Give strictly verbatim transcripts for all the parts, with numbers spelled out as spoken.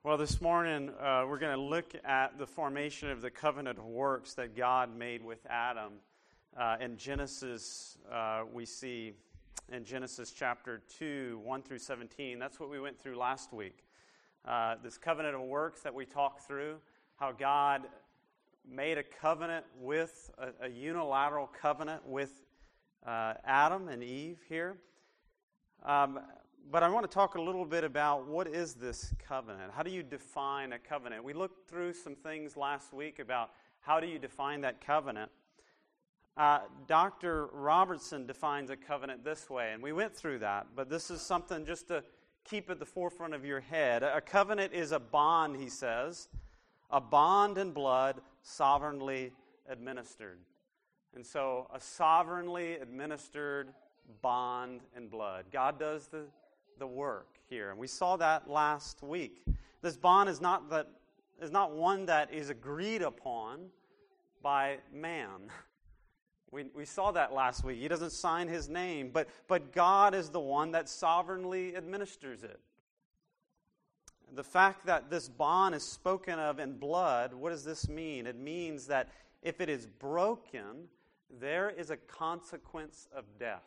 Well, this morning uh, we're going to look at the formation of the covenant of works that God made with Adam. Uh, in Genesis, uh, we see in Genesis chapter two, one through seventeen, that's what we went through last week. Uh, this covenant of works that we talked through, how God made a covenant with, a, a unilateral covenant with uh, Adam and Eve here. Um, But I want to talk a little bit about what is this covenant? How do you define a covenant? We looked through some things last week about how do you define that covenant. Uh, Doctor Robertson defines a covenant this way, and we went through that, but this is something just to keep at the forefront of your head. A covenant is a bond, he says, a bond in blood sovereignly administered. And so a sovereignly administered bond in blood. God does the the work here. And we saw that last week. This bond is not that is not one that is agreed upon by man. We we saw that last week. He doesn't sign his name, but but God is the one that sovereignly administers it. The fact that this bond is spoken of in blood, what does this mean? It means that if it is broken, there is a consequence of death.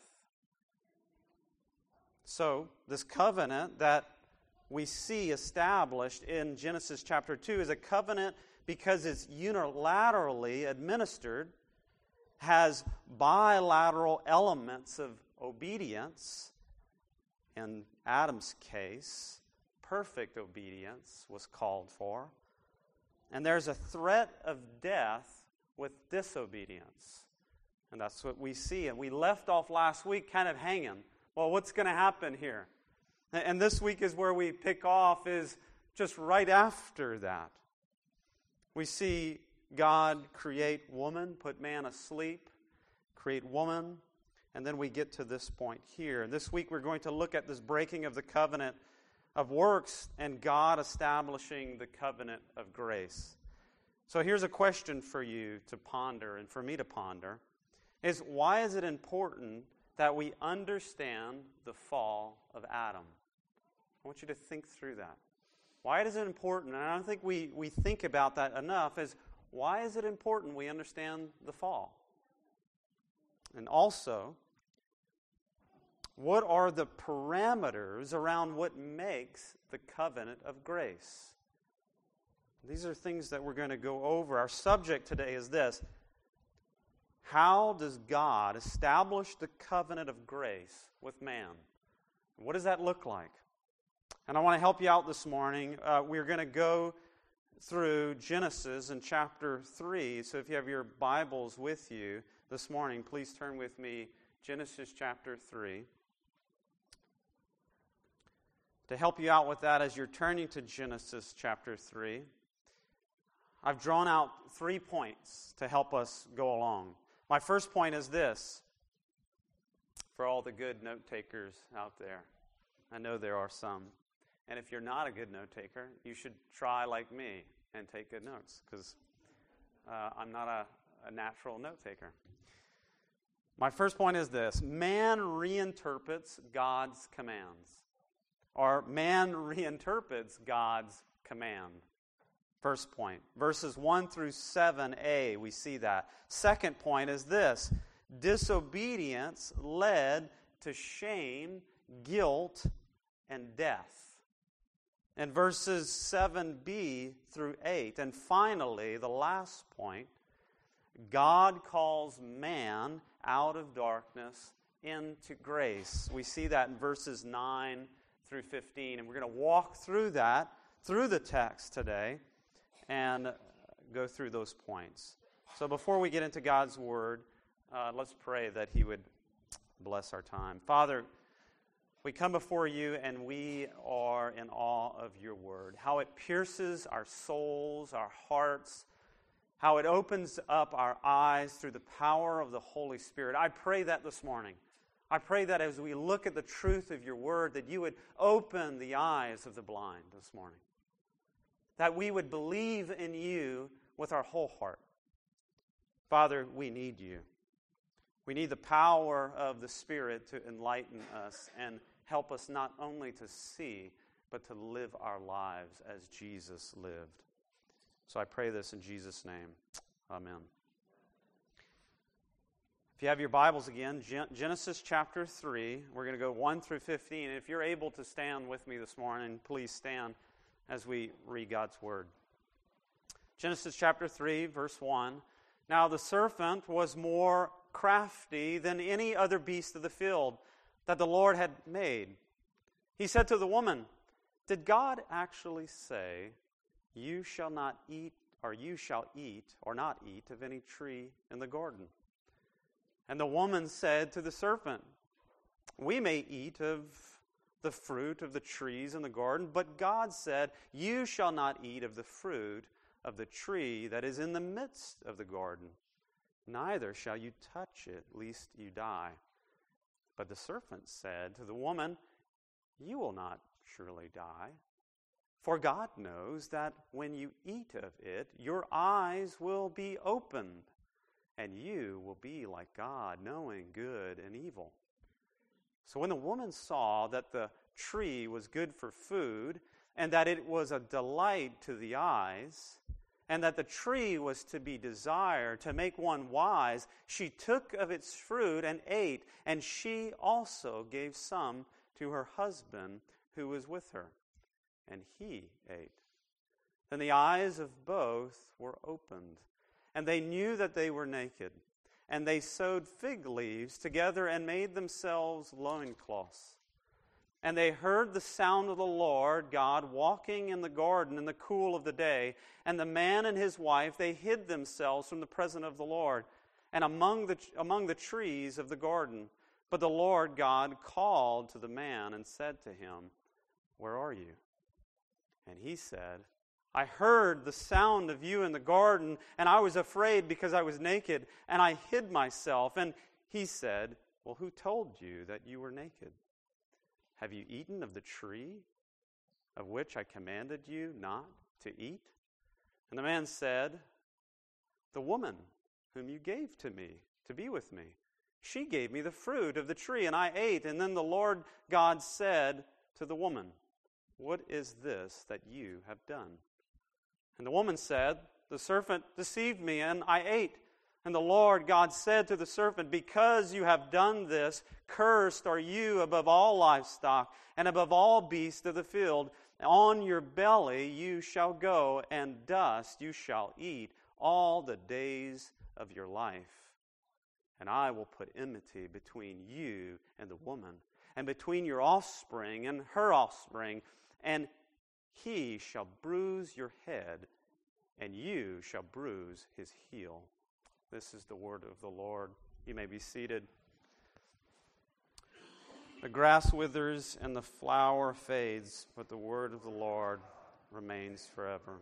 So, this covenant that we see established in Genesis chapter two is a covenant because it's unilaterally administered, has bilateral elements of obedience. In Adam's case, perfect obedience was called for. And there's a threat of death with disobedience. And that's what we see. And we left off last week kind of hanging. Well, what's going to happen here? And this week is where we pick off, is just right after that. We see God create woman, put man asleep, create woman, and then we get to this point here. This week we're going to look at this breaking of the covenant of works and God establishing the covenant of grace. So here's a question for you to ponder and for me to ponder, is why is it important that we understand the fall of Adam? I want you to think through that. Why is it important? And I don't think we, we think about that enough, is why is it important we understand the fall? And also, what are the parameters around what makes the covenant of grace? These are things that we're going to go over. Our subject today is this: how does God establish the covenant of grace with man? What does that look like? And I want to help you out this morning. Uh, we're going to go through Genesis in chapter three. So if you have your Bibles with you this morning, please turn with me Genesis chapter three. To help you out with that as you're turning to Genesis chapter three, I've drawn out three points to help us go along. My first point is this, for all the good note takers out there. I know there are some. And if you're not a good note taker, you should try like me and take good notes, because uh, I'm not a, a natural note taker. My first point is this: man reinterprets God's commands, or man reinterprets God's command. First point, verses one through seven a, we see that. Second point is this: disobedience led to shame, guilt, and death. In verses seven b through eight. And finally, the last point, God calls man out of darkness into grace. We see that in verses nine through fifteen. And we're going to walk through that, through the text today, and go through those points. So before we get into God's Word, uh, let's pray that He would bless our time. Father, we come before you and we are in awe of your Word. How it pierces our souls, our hearts, how it opens up our eyes through the power of the Holy Spirit. I pray that this morning. I pray that as we look at the truth of your Word, that you would open the eyes of the blind this morning. That we would believe in you with our whole heart. Father, we need you. We need the power of the Spirit to enlighten us and help us not only to see, but to live our lives as Jesus lived. So I pray this in Jesus' name. Amen. If you have your Bibles again, Genesis chapter three, we're going to go one through fifteen. If you're able to stand with me this morning, please stand as we read God's Word. Genesis chapter three, verse one. Now the serpent was more crafty than any other beast of the field that the Lord had made. He said to the woman, "Did God actually say, 'You shall not eat,' or 'you shall eat,' or not eat of any tree in the garden?" And the woman said to the serpent, "We may eat of the fruit of the trees in the garden, but God said, 'You shall not eat of the fruit of the tree that is in the midst of the garden. Neither shall you touch it, lest you die.' But the serpent said to the woman, 'You will not surely die. For God knows that when you eat of it, your eyes will be opened, and you will be like God, knowing good and evil.' So when the woman saw that the tree was good for food, and that it was a delight to the eyes, and that the tree was to be desired to make one wise, she took of its fruit and ate, and she also gave some to her husband who was with her, and he ate. Then the eyes of both were opened, and they knew that they were naked. And they sewed fig leaves together and made themselves loincloths. And they heard the sound of the Lord God walking in the garden in the cool of the day. And the man and his wife, they hid themselves from the presence of the Lord, and among the, among the trees of the garden. But the Lord God called to the man and said to him, 'Where are you?' And he said, 'I heard the sound of you in the garden, and I was afraid because I was naked, and I hid myself.' And he said, 'Well, who told you that you were naked? Have you eaten of the tree of which I commanded you not to eat?' And the man said, 'The woman whom you gave to me to be with me, she gave me the fruit of the tree, and I ate.' And then the Lord God said to the woman, 'What is this that you have done?' And the woman said, 'The serpent deceived me, and I ate.' And the Lord God said to the serpent, 'Because you have done this, cursed are you above all livestock, and above all beasts of the field. On your belly you shall go, and dust you shall eat all the days of your life. And I will put enmity between you and the woman, and between your offspring and her offspring, and he shall bruise your head, and you shall bruise his heel.'" This is the word of the Lord. You may be seated. The grass withers and the flower fades, but the word of the Lord remains forever.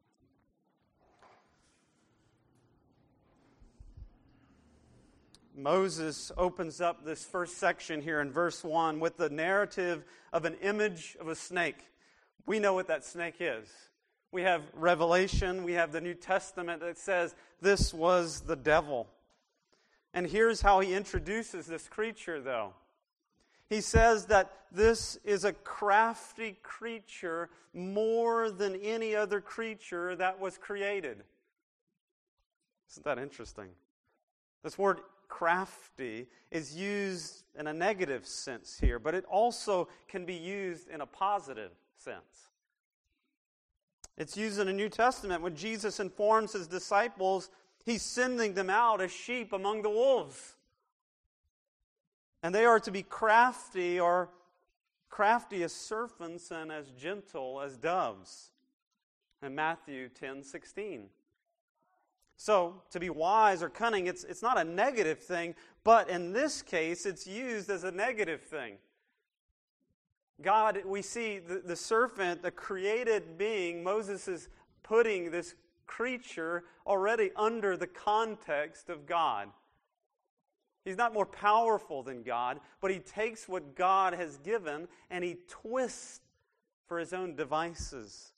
Moses opens up this first section here in verse one with the narrative of an image of a snake. We know what that snake is. We have Revelation, we have the New Testament that says this was the devil. And here's how he introduces this creature, though. He says that this is a crafty creature more than any other creature that was created. Isn't that interesting? This word crafty is used in a negative sense here, but it also can be used in a positive sense. It's used in the New Testament when Jesus informs his disciples he's sending them out as sheep among the wolves. And they are to be crafty, or crafty as serpents and as gentle as doves. In Matthew ten sixteen. So, to be wise or cunning, it's, it's not a negative thing, but in this case, it's used as a negative thing. God, we see the, the serpent, the created being, Moses is putting this creature already under the context of God. He's not more powerful than God, but he takes what God has given and he twists for his own devices.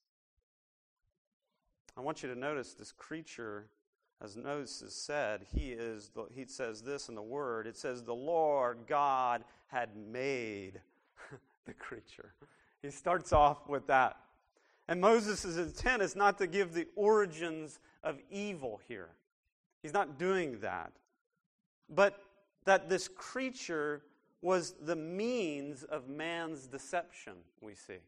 I want you to notice this creature, as Moses said, he is. The, he says this in the Word. It says, the Lord God had made the creature. He starts off with that. And Moses' intent is not to give the origins of evil here. He's not doing that. But that this creature was the means of man's deception, we see.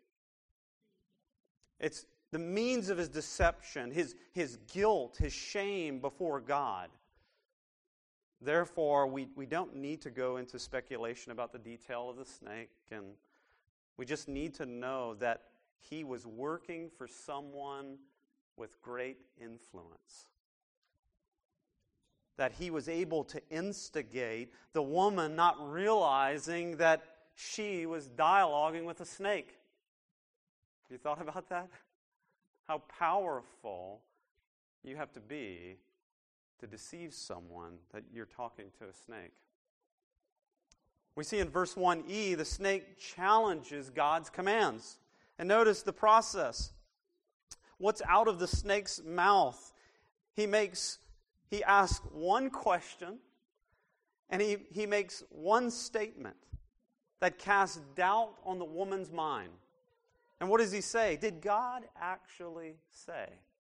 It's the means of his deception, his, his guilt, his shame before God. Therefore, we, we don't need to go into speculation about the detail of the snake, and we just need to know that he was working for someone with great influence. That he was able to instigate the woman not realizing that she was dialoguing with a snake. Have you thought about that? How powerful you have to be to deceive someone that you're talking to a snake. We see in verse one e, the snake challenges God's commands. And notice the process. What's out of the snake's mouth? He makes, he asks one question, and he, he makes one statement that casts doubt on the woman's mind. And what does he say? Did God actually say?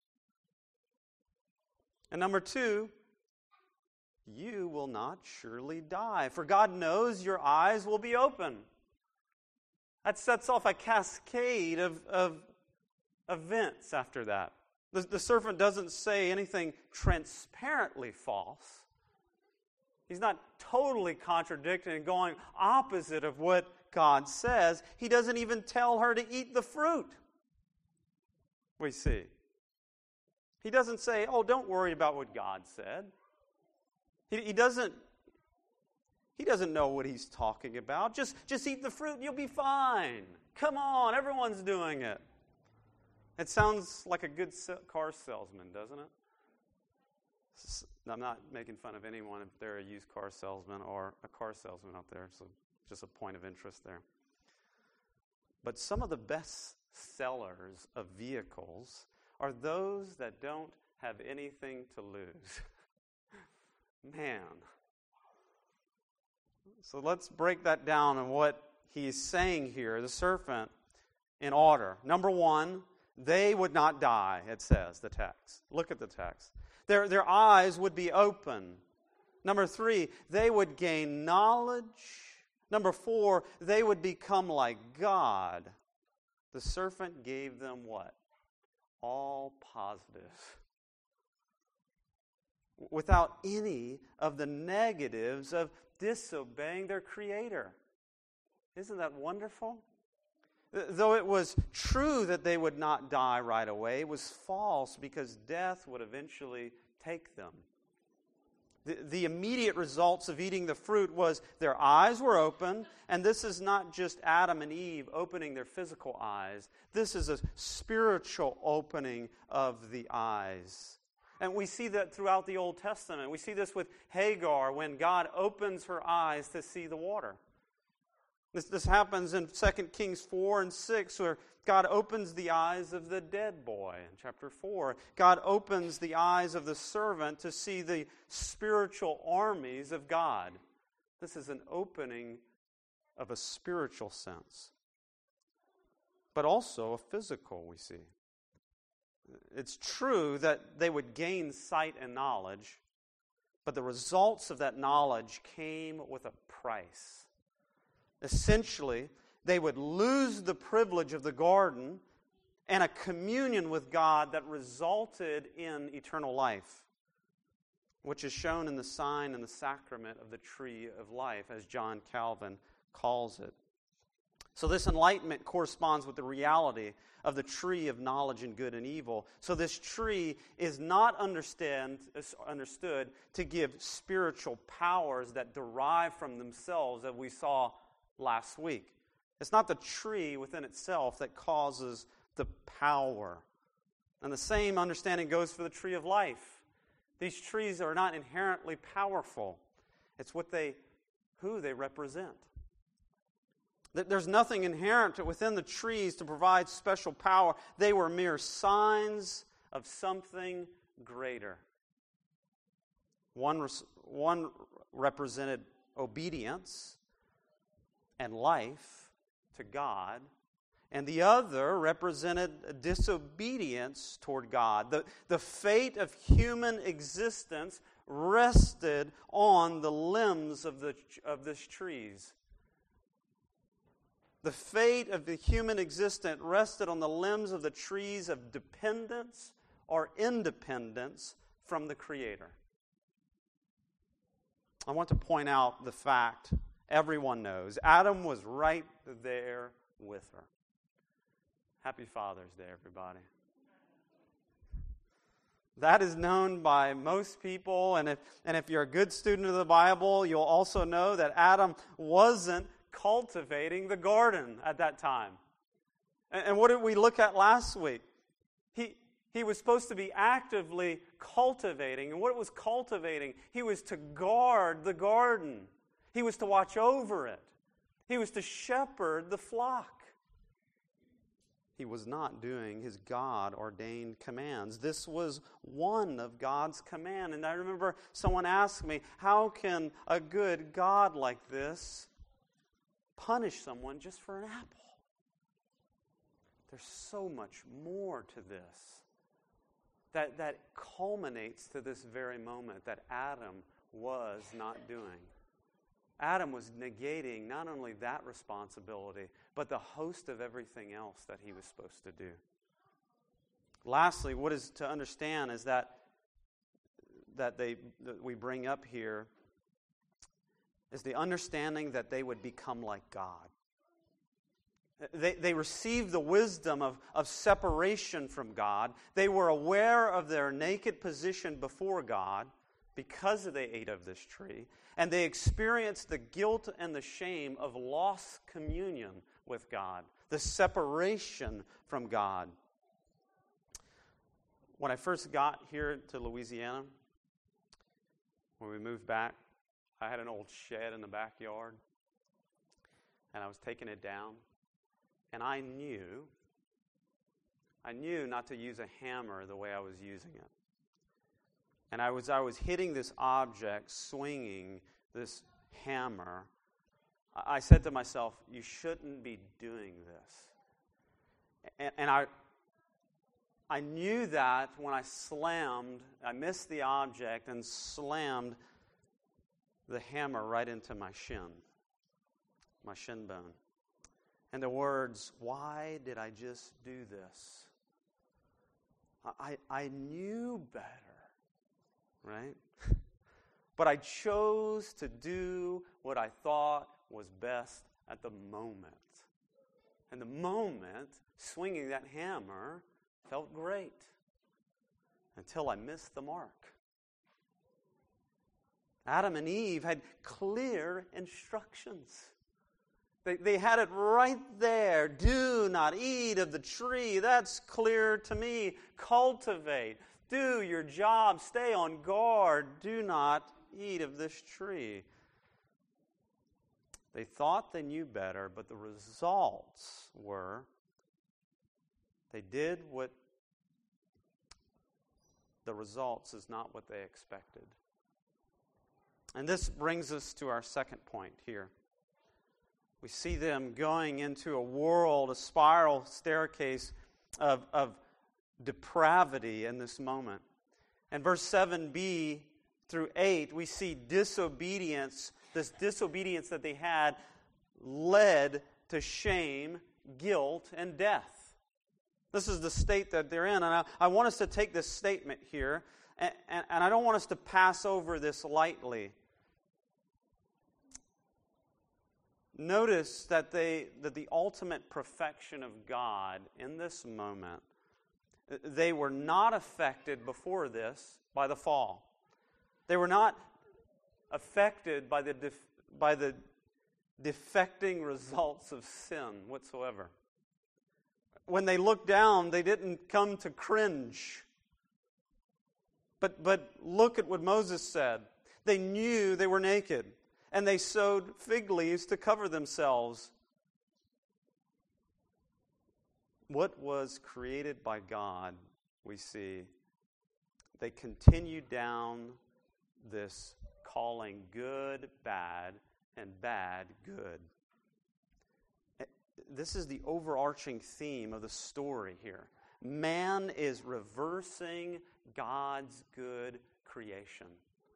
And number two, you will not surely die, for God knows your eyes will be open. That sets off a cascade of, of events after that. The, the serpent doesn't say anything transparently false. He's not totally contradicting and going opposite of what God says. He doesn't even tell her to eat the fruit, we see. He doesn't say, oh, don't worry about what God said. He, he doesn't He doesn't know what he's talking about. Just, just eat the fruit and you'll be fine. Come on, everyone's doing it. It sounds like a good car salesman, doesn't it? I'm not making fun of anyone if they're a used car salesman or a car salesman out there, so just a point of interest there. But some of the best sellers of vehicles are those that don't have anything to lose. Man. So let's break that down and what he's saying here, the serpent, in order. Number one, they would not die, it says, the text. Look at the text. Their, their eyes would be open. Number three, they would gain knowledge. Number four, they would become like God. The serpent gave them what? All positive. Without any of the negatives of disobeying their Creator. Isn't that wonderful? Though it was true that they would not die right away, it was false because death would eventually take them. The, the immediate results of eating the fruit was their eyes were open, and this is not just Adam and Eve opening their physical eyes. This is a spiritual opening of the eyes. And we see that throughout the Old Testament. We see this with Hagar when God opens her eyes to see the water. This, this happens in Second Kings four and six, where God opens the eyes of the dead boy. In chapter four, God opens the eyes of the servant to see the spiritual armies of God. This is an opening of a spiritual sense, but also a physical, we see. It's true that they would gain sight and knowledge, but the results of that knowledge came with a price. Essentially, they would lose the privilege of the garden and a communion with God that resulted in eternal life, which is shown in the sign and the sacrament of the tree of life, as John Calvin calls it. So this enlightenment corresponds with the reality of the tree of knowledge and good and evil. So this tree is not understand, understood to give spiritual powers that derive from themselves, as we saw last week. It's not the tree within itself that causes the power. And the same understanding goes for the tree of life. These trees are not inherently powerful. It's what they, who they represent. There's nothing inherent within the trees to provide special power. They were mere signs of something greater. One, one represented obedience and life to God, and the other represented disobedience toward God. The, the fate of human existence rested on the limbs of the of this trees. The fate of the human existence rested on the limbs of the trees of dependence or independence from the Creator. I want to point out the fact everyone knows. Adam was right there with her. Happy Father's Day, everybody. That is known by most people, and if, and if you're a good student of the Bible, you'll also know that Adam wasn't cultivating the garden at that time. And, and what did we look at last week? He, he was supposed to be actively cultivating, and what was cultivating? He was to guard the garden. He was to watch over it. He was to shepherd the flock. He was not doing his God-ordained commands. This was one of God's command. And I remember someone asked me, how can a good God like this punish someone just for an apple? There's so much more to this that, that culminates to this very moment that Adam was not doing. Adam was negating not only that responsibility, but the host of everything else that he was supposed to do. Lastly, what is to understand is that that they that we bring up here is the understanding that they would become like God. They, they received the wisdom of, of separation from God. They were aware of their naked position before God because they ate of this tree. And they experienced the guilt and the shame of lost communion with God, the separation from God. When I first got here to Louisiana, when we moved back, I had an old shed in the backyard, and I was taking it down, and I knew, I knew not to use a hammer the way I was using it. And I was I was hitting this object, swinging this hammer. I said to myself, you shouldn't be doing this. And, and I I knew that when I slammed, I missed the object and slammed the hammer right into my shin, my shin bone. And the words, why did I just do this? I, I knew better. Right? But I chose to do what I thought was best at the moment. And the moment, swinging that hammer, felt great. Until I missed the mark. Adam and Eve had clear instructions. They, they had it right there. Do not eat of the tree. That's clear to me. Cultivate. Do your job. Stay on guard. Do not eat of this tree. They thought they knew better, but the results were they did what the results is not what they expected. And this brings us to our second point here. We see them going into a world, a spiral staircase of, of depravity in this moment. And verse seven b through eight, we see disobedience. This disobedience that they had led to shame, guilt, and death. This is the state that they're in. And I, I want us to take this statement here, and, and, and I don't want us to pass over this lightly. Notice that they that the ultimate perfection of God in this moment, they were not affected before this by the fall. They were not affected by the def, by the defecting results of sin whatsoever. When they looked down, they didn't come to cringe. But but look at what Moses said. They knew they were naked, and they sewed fig leaves to cover themselves. What was created by God, we see, they continued down this calling good bad and bad good. this is the overarching theme of the story here. Man is reversing God's good creation.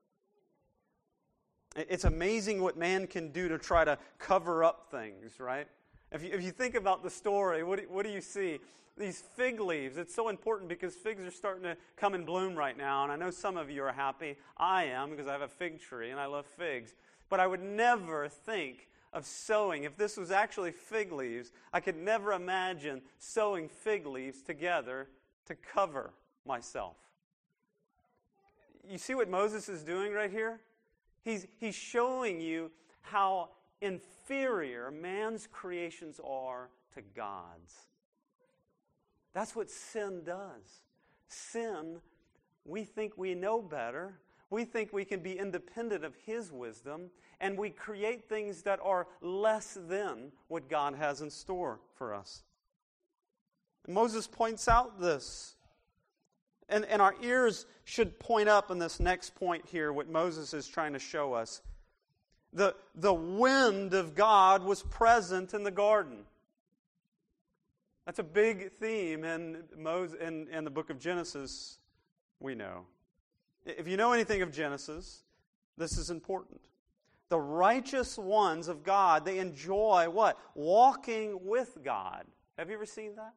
It's amazing what man can do to try to cover up things, right? If you, if you think about the story, what do, what do you see? These fig leaves. It's so important because figs are starting to come and bloom right now. And I know some of you are happy. I am, because I have a fig tree and I love figs. But I would never think of sewing. If this was actually fig leaves, I could never imagine sewing fig leaves together to cover myself. You see what Moses is doing right here? He's, he's showing you how inferior man's creations are to God's. That's what sin does. Sin, we think we know better. We think we can be independent of His wisdom, and we create things that are less than what God has in store for us. And Moses points out this. And, and our ears should point up in this next point here, what Moses is trying to show us. The, the wind of God was present in the garden. That's a big theme in, Moses, in, in the book of Genesis, we know. If you know anything of Genesis, this is important. The righteous ones of God, they enjoy what? Walking with God. Have you ever seen that?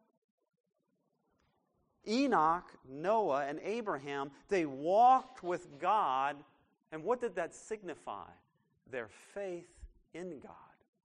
Enoch, Noah, and Abraham, they walked with God. And what did that signify? Their faith in God.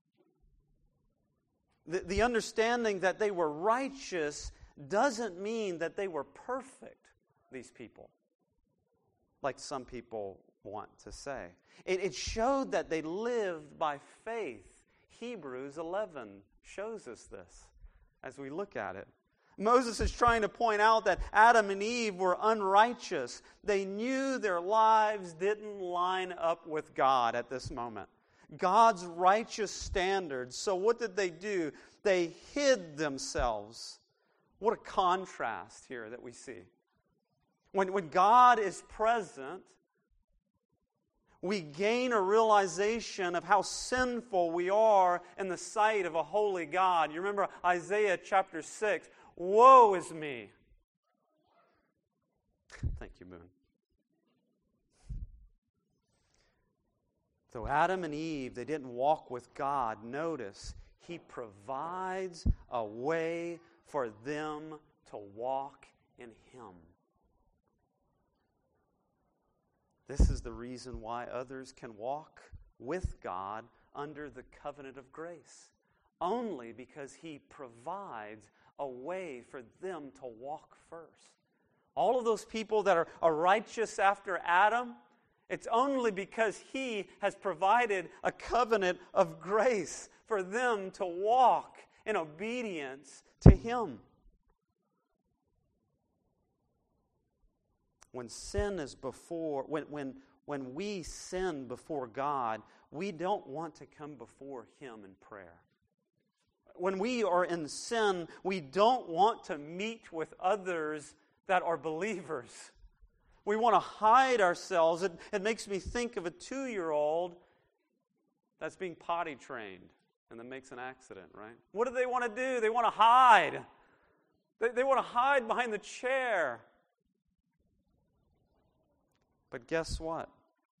The, the understanding that they were righteous doesn't mean that they were perfect, these people, like some people want to say. It, it showed that they lived by faith. Hebrews eleven shows us this as we look at it. Moses is trying to point out that Adam and Eve were unrighteous. They knew their lives didn't line up with God at this moment. God's righteous standards. So what did they do? They hid themselves. What a contrast here that we see. When, when God is present, we gain a realization of how sinful we are in the sight of a holy God. You remember Isaiah chapter six. Woe is me. Thank you, Moon. So Adam and Eve, they didn't walk with God. Notice, He provides a way for them to walk in Him. This is the reason why others can walk with God under the covenant of grace. Only because He provides a way for them to walk first. All of those people that are, are righteous after Adam, it's only because He has provided a covenant of grace for them to walk in obedience to Him. When sin is before, when, when, when we sin before God, we don't want to come before Him in prayer. When we are in sin, we don't want to meet with others that are believers. We want to hide ourselves. It, it makes me think of a two-year-old that's being potty trained and then makes an accident, right? What do they want to do? They want to hide. They, they want to hide behind the chair. But guess what?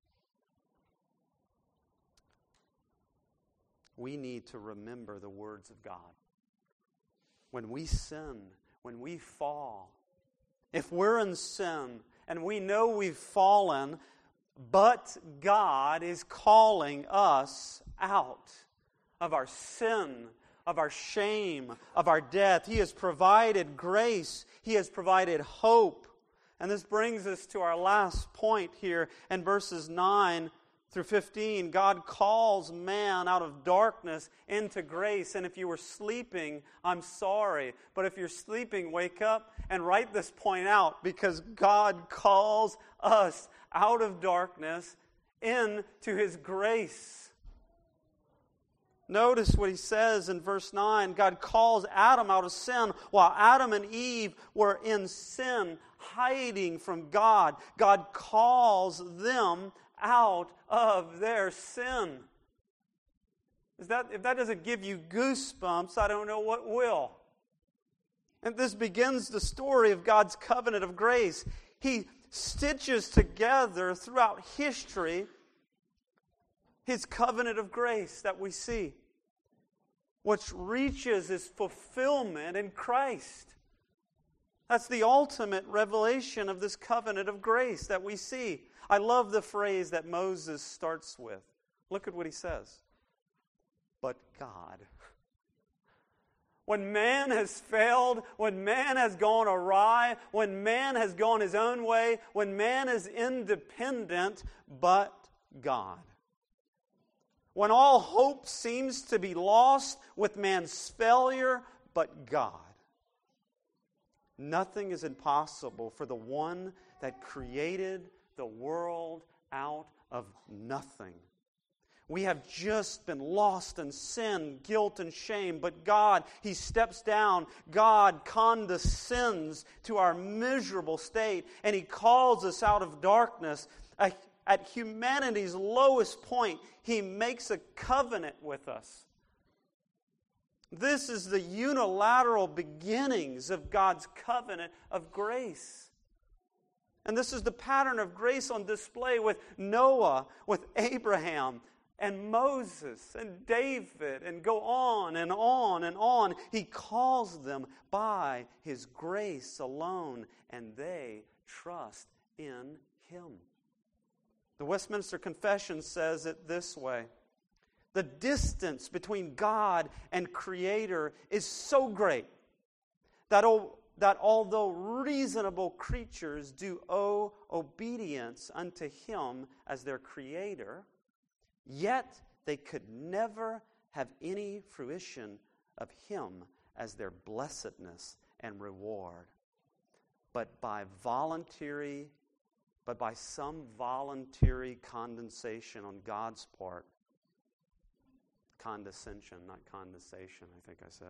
We need to remember the words of God. When we sin, when we fall, if we're in sin and we know we've fallen, but God is calling us out of our sin, of our shame, of our death. He has provided grace. He has provided hope. And this brings us to our last point here in verses nine through fifteen. God calls man out of darkness into grace. And if you were sleeping, I'm sorry. But if you're sleeping, wake up and write this point out, because God calls us out of darkness into His grace. Notice what He says in verse nine. God calls Adam out of sin while Adam and Eve were in sin, hiding from God. God calls them out of their sin. Is that, if that doesn't give you goosebumps, I don't know what will. And this begins the story of God's covenant of grace. He stitches together throughout history His covenant of grace that we see, which reaches its fulfillment in Christ. That's the ultimate revelation of this covenant of grace that we see. I love the phrase that Moses starts with. Look at what he says. But God. When man has failed, when man has gone awry, when man has gone his own way, when man is independent, but God. When all hope seems to be lost with man's failure, but God. Nothing is impossible for the one that created the world out of nothing. We have just been lost in sin, guilt, and shame, but God, He steps down. God condescends to our miserable state, and He calls us out of darkness. At humanity's lowest point, He makes a covenant with us. This is the unilateral beginnings of God's covenant of grace. And this is the pattern of grace on display with Noah, with Abraham, and Moses, and David, and go on and on and on. He calls them by His grace alone, and they trust in Him. The Westminster Confession says it this way. The distance between God and Creator is so great that, oh, that although reasonable creatures do owe obedience unto Him as their Creator, yet they could never have any fruition of Him as their blessedness and reward. But by voluntary, but by some voluntary condensation on God's part, condescension, not condensation, I think I said.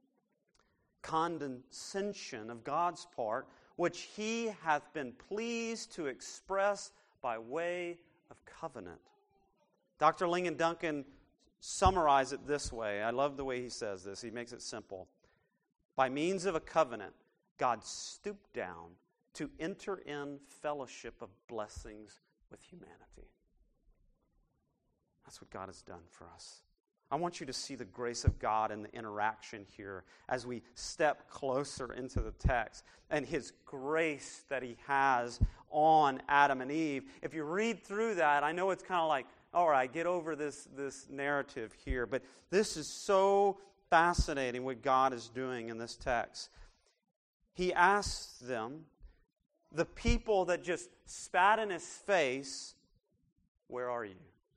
Condescension of God's part, which He hath been pleased to express by way of covenant. Doctor Lincoln Duncan summarized it this way. I love the way he says this. He makes it simple. By means of a covenant, God stooped down to enter in fellowship of blessings with humanity. That's what God has done for us. I want you to see the grace of God in the interaction here as we step closer into the text and His grace that He has on Adam and Eve. If you read through that, I know it's kind of like, all right, get over this, this narrative here, but this is so fascinating what God is doing in this text. He asks them, the people that just spat in His face, where are you?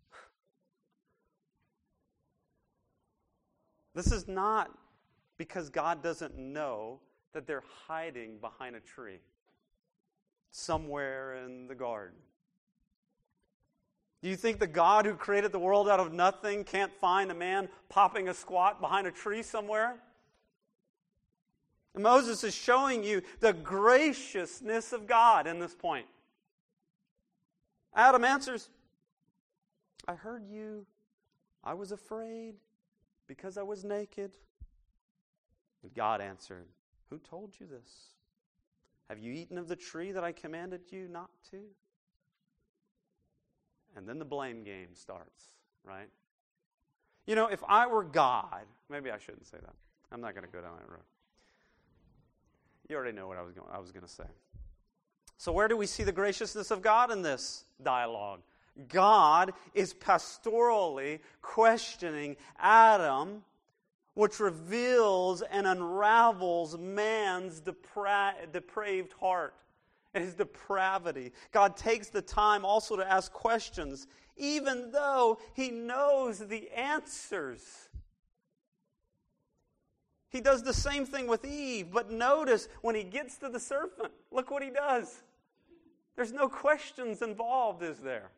This is not because God doesn't know that they're hiding behind a tree somewhere in the garden. Do you think the God who created the world out of nothing can't find a man popping a squat behind a tree somewhere? And Moses is showing you the graciousness of God in this point. Adam answers, I heard you. I was afraid because I was naked. And God answered, who told you this? Have you eaten of the tree that I commanded you not to? And then the blame game starts, right? You know, if I were God, maybe I shouldn't say that. I'm not going to go down that road. You already know what I was going, I was going to say. So where do we see the graciousness of God in this dialogue? God is pastorally questioning Adam, which reveals and unravels man's depra- depraved heart and his depravity. God takes the time also to ask questions, even though He knows the answers. He does the same thing with Eve, but notice when He gets to the serpent, look what He does. There's no questions involved, is there?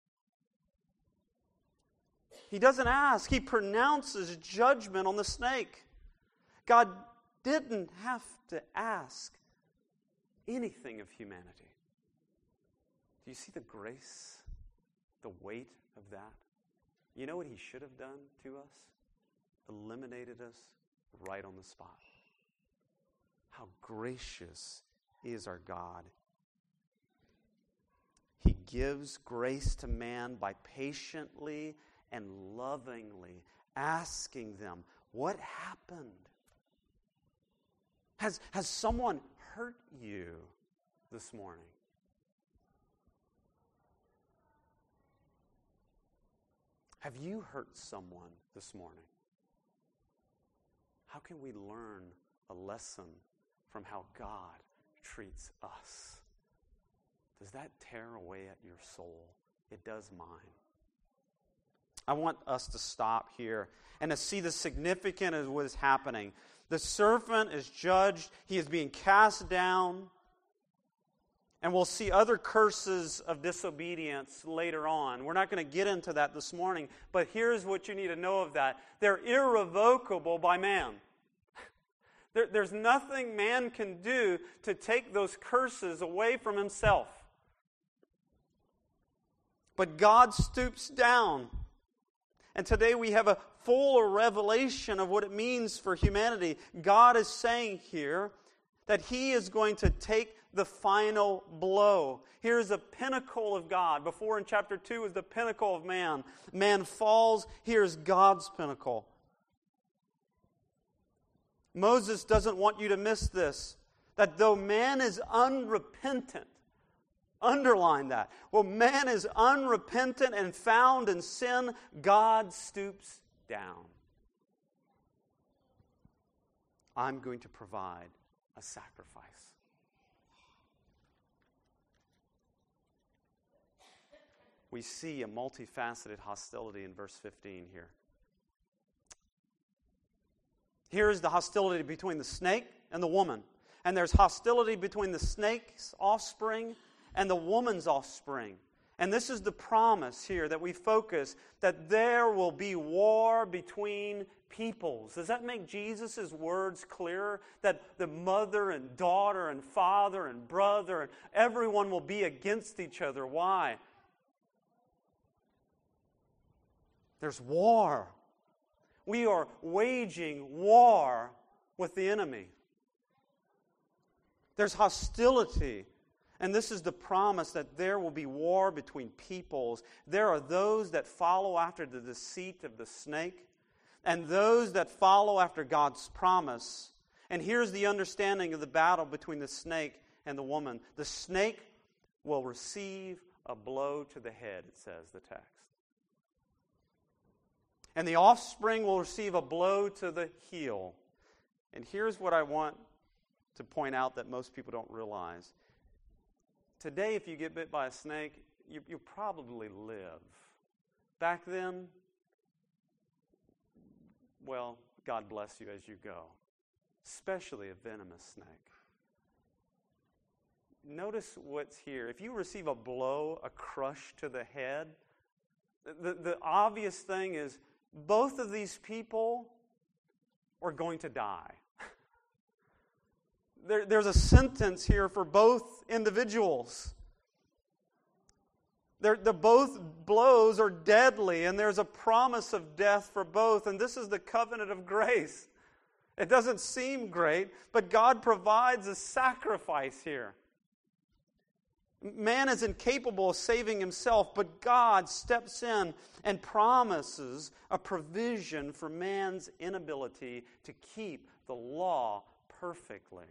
He doesn't ask. He pronounces judgment on the snake. God didn't have to ask anything of humanity. Do you see the grace, the weight of that? You know what he should have done to us? Eliminated us right on the spot. How gracious is our God. He gives grace to man by patiently and lovingly asking them, what happened? Has, has someone hurt you this morning? Have you hurt someone this morning? How can we learn a lesson from how God treats us? Does that tear away at your soul? It does mine. I want us to stop here and to see the significance of what is happening. The serpent is judged. He is being cast down. And we'll see other curses of disobedience later on. We're not going to get into that this morning, but here's what you need to know of that. They're irrevocable by man. There, there's nothing man can do to take those curses away from himself. But God stoops down. And today we have a full revelation of what it means for humanity. God is saying here that He is going to take the final blow. Here's a pinnacle of God. Before in chapter two is the pinnacle of man. Man falls. Here's God's pinnacle. Moses doesn't want you to miss this. That though man is unrepentant, underline that. Well, man is unrepentant and found in sin, God stoops down. I'm going to provide a sacrifice. We see a multifaceted hostility in verse fifteen here. Here is the hostility between the snake and the woman. And there's hostility between the snake's offspring and the woman's offspring. And this is the promise here that we focus, that there will be war between peoples. Does that make Jesus' words clearer? That the mother and daughter and father and brother and everyone will be against each other. Why? There's war. We are waging war with the enemy. There's hostility. And this is the promise that there will be war between peoples. There are those that follow after the deceit of the snake, and those that follow after God's promise. And here's the understanding of the battle between the snake and the woman. The snake will receive a blow to the head, it says, the text. And the offspring will receive a blow to the heel. And here's what I want to point out that most people don't realize. Today, if you get bit by a snake, you, you probably live. Back then, well, God bless you as you go. Especially a venomous snake. Notice what's here. If you receive a blow, a crush to the head, the, the obvious thing is both of these people are going to die. There, there's a sentence here for both individuals. They're, the both blows are deadly, and there's a promise of death for both. And this is the covenant of grace. It doesn't seem great, but God provides a sacrifice here. Man is incapable of saving himself, but God steps in and promises a provision for man's inability to keep the law perfectly.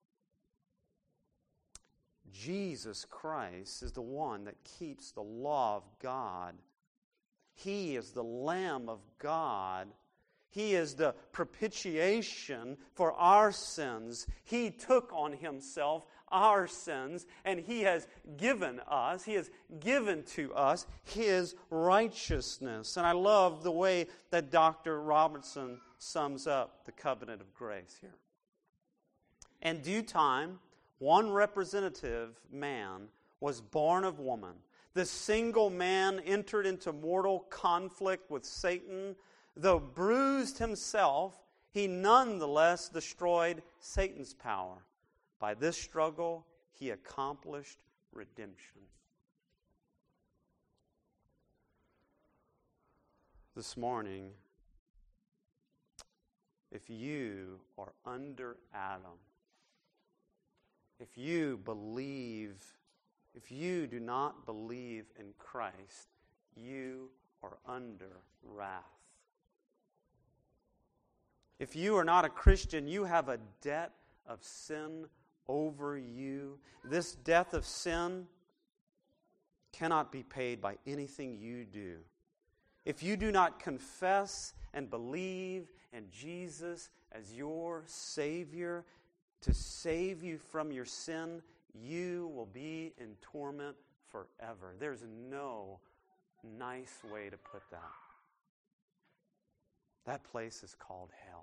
Jesus Christ is the one that keeps the law of God. He is the Lamb of God. He is the propitiation for our sins. He took on Himself our sins, and He has given us, He has given to us His righteousness. And I love the way that Doctor Robertson sums up the covenant of grace here. In due time, one representative man was born of woman. This single man entered into mortal conflict with Satan. Though bruised himself, he nonetheless destroyed Satan's power. By this struggle, he accomplished redemption. this morning, if you are under Adam, if you believe, if you do not believe in Christ, you are under wrath. If you are not a Christian, you have a debt of sin over you. This debt of sin cannot be paid by anything you do. If you do not confess and believe in Jesus as your Savior to save you from your sin, you will be in torment forever. There's no nice way to put that. That place is called hell.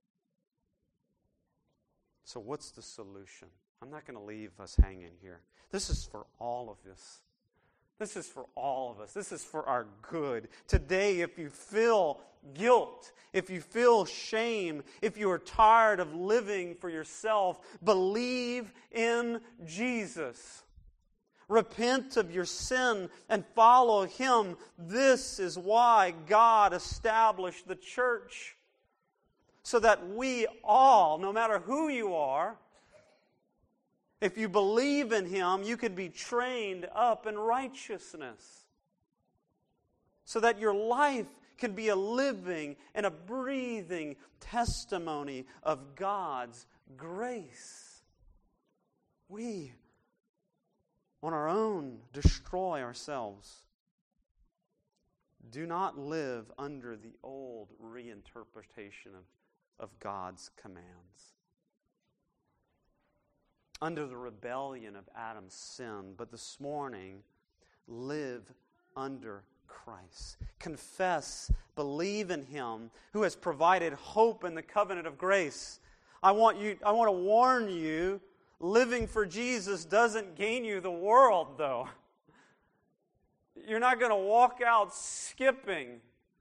So what's the solution? I'm not going to leave us hanging here. This is for all of us. This is for all of us. This is for our good. Today, if you feel guilt, if you feel shame, if you are tired of living for yourself, believe in Jesus. Repent of your sin and follow Him. This is why God established the church. So that we all, no matter who you are, if you believe in Him, you can be trained up in righteousness. So that your life can be a living and a breathing testimony of God's grace. We, on our own, destroy ourselves. Do not live under the old reinterpretation of, of God's commands. Under the rebellion of Adam's sin, but this morning, live under Christ. Confess, believe in Him who has provided hope in the covenant of grace. I want you, I want to warn you, living for Jesus doesn't gain you the world, though. You're not going to walk out skipping.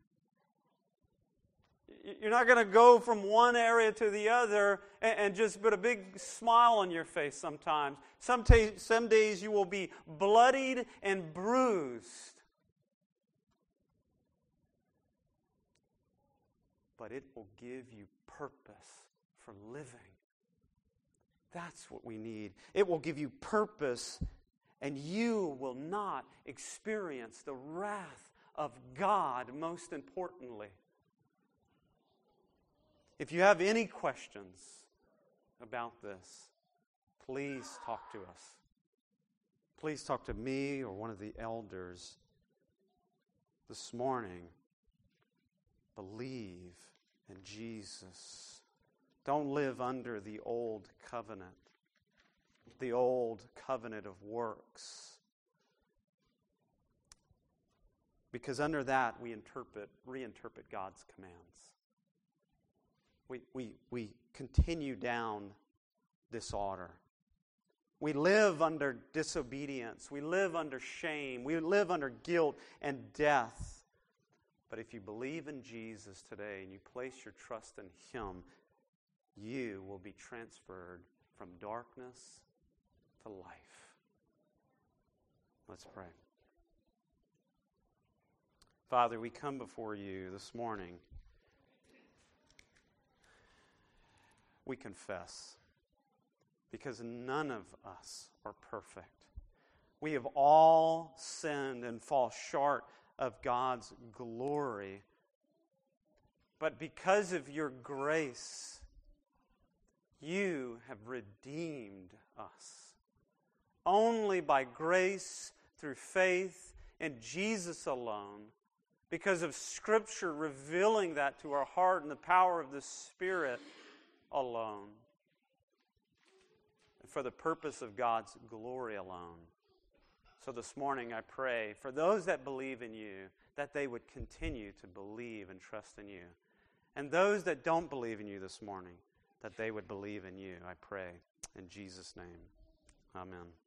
You're not going to go from one area to the other and, and just put a big smile on your face sometimes. Some, t- some days you will be bloodied and bruised. But it will give you purpose for living. That's what we need. It will give you purpose, and you will not experience the wrath of God, most importantly. If you have any questions about this, please talk to us. Please talk to me or one of the elders this morning. Believe in Jesus. Don't live under the old covenant, the old covenant of works. Because under that we interpret, reinterpret God's commands. We, we, we continue down disorder. We live under disobedience. We live under shame. We live under guilt and death. But if you believe in Jesus today and you place your trust in Him, you will be transferred from darkness to life. Let's pray. Father, we come before you this morning. We confess, because none of us are perfect. We have all sinned and fall short of God's glory. But because of your grace, you have redeemed us. Only by grace, through faith in Jesus alone, because of Scripture revealing that to our heart and the power of the Spirit alone, and for the purpose of God's glory alone. So this morning I pray for those that believe in you, that they would continue to believe and trust in you. And those that don't believe in you this morning, that they would believe in you. I pray in Jesus' name. Amen.